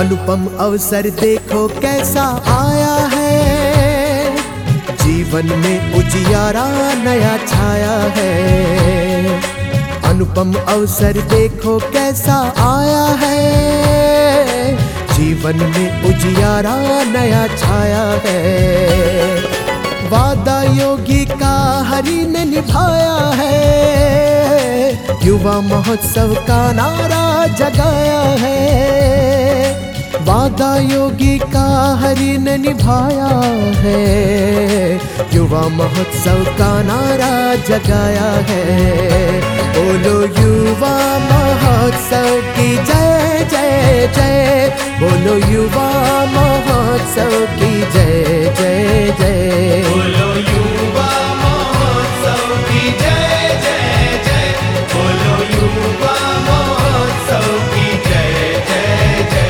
अनुपम अवसर देखो कैसा आया है, जीवन में उजियारा नया छाया है। अनुपम अवसर देखो कैसा आया है, जीवन में उजियारा नया छाया है। वादा योगी का हरि ने निभाया है, युवा महोत्सव का नारा जगाया है। वादा योगी का हरि ने निभाया है, युवा महोत्सव का नारा जगाया है। बोलो युवा महोत्सव की जय जय जय, बोलो युवा महोत्सव की जय जय जय, बोलो युवा महोत्सव की जय जय जय, बोलो युवा महोत्सव की जय जय जय।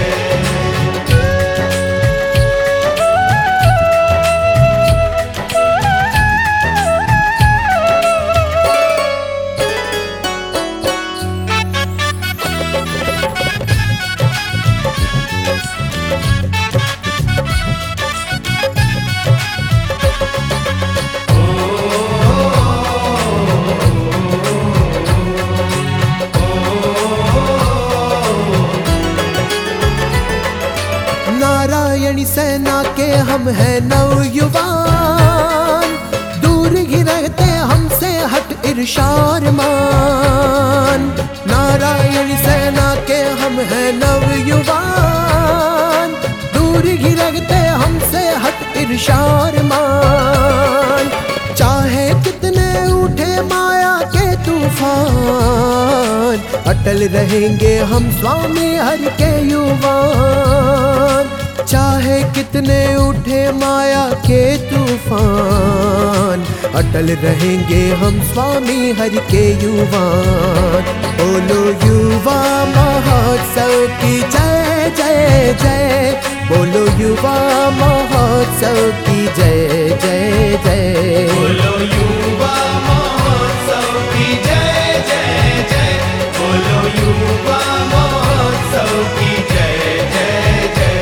नारायणी सेना के हम हैं नवयुवान, दूर ही रहते हमसे हट इरशार मान। नारायणी सेना के हम हैं नवयुवान, दूर ही रहते हमसे हट इरशार मान। चाहे कितने उठे माया के तूफान, अटल रहेंगे हम स्वामी हरि के युवान। चाहे कितने उठे माया के तूफान, अटल रहेंगे हम स्वामी हरि के युवान। बोलो युवा महोत्सव की जय जय जय, बोलो युवा महोत्सव की जय जय जय, बोलो युवा महोत्सव की जय जय जय, बोलो युवा महोत्सव की जय जय जय।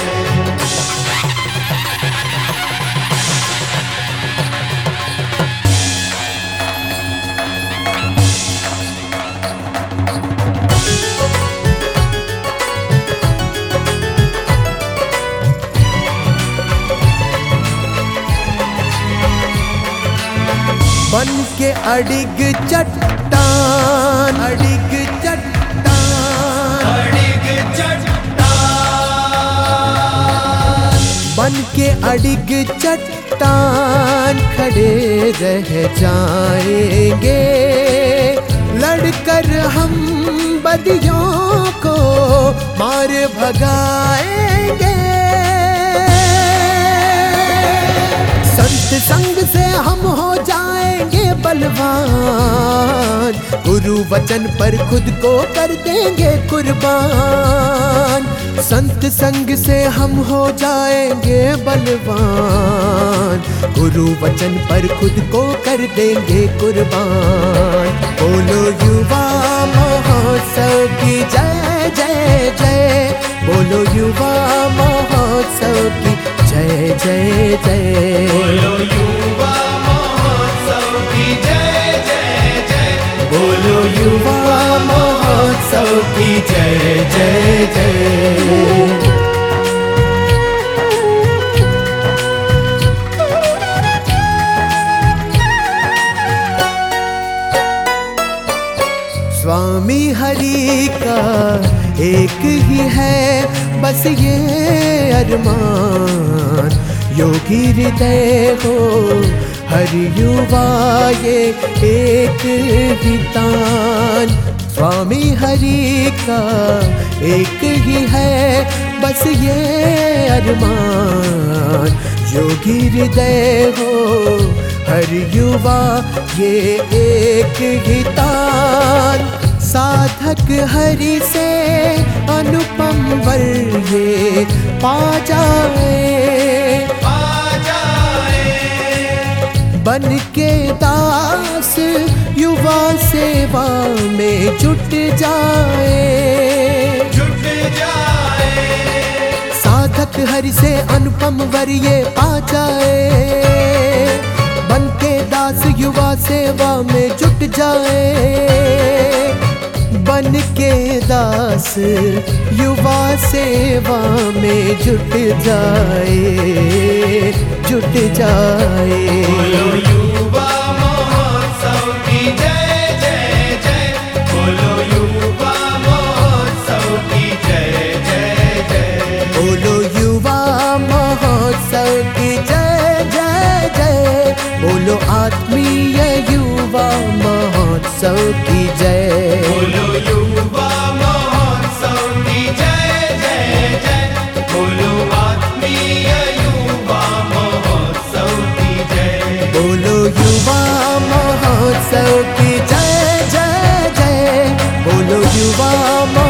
बन के अडिग चट्टान, अडिग चट्टान, अडिग चट्टान, बन के अडिग चट्टान खड़े रह जाएंगे। लड़कर हम बदियों को मार भगाएंगे। संत संग से हम हो जाएंगे बलवान, गुरु वचन पर खुद को कर देंगे कुर्बान। संत संग से हम हो जाएंगे बलवान, गुरु वचन पर खुद को कर देंगे कुर्बान। बोलो युवा महोत्सव की जय जय जय, बोलो युवा महोत्सव की जय जय जय, बोलो युवा महोत्सव की जय जय जय, बोलो युवा महोत्सव की जय जय जय। स्वामी हरि का एक ही है बस ये अरमान, योगी हृदय हो हर युवा ये एक ही तान। स्वामी हरि का एक ही है बस ये अरमान, योगी हृदय हो हर युवा ये एक ही तान। साधक हरि से अनुपम वर ये पा जाए, बन के दास युवा सेवा में जुट जाए। हरि से अनुपम वर ये पा जाए, बन के दास युवा सेवा में जुट जाए। बन के दास युवा सेवा में जुट जाए, जुट जाए। बोलो युवा महोत्सव की जय जय जय, बोलो युवा महोत्सव की जय जय जय, बोलो युवा महोत्सव की जय जय जय, बोलो आत्मीय युवा महोत्सव की जय। बोलो युवा महोत्सव की जय जय जय, बोलो आत्मीय युवा महोत्सव की जय। बोलो युवा महोत्सव की जय जय जय, बोलो युवा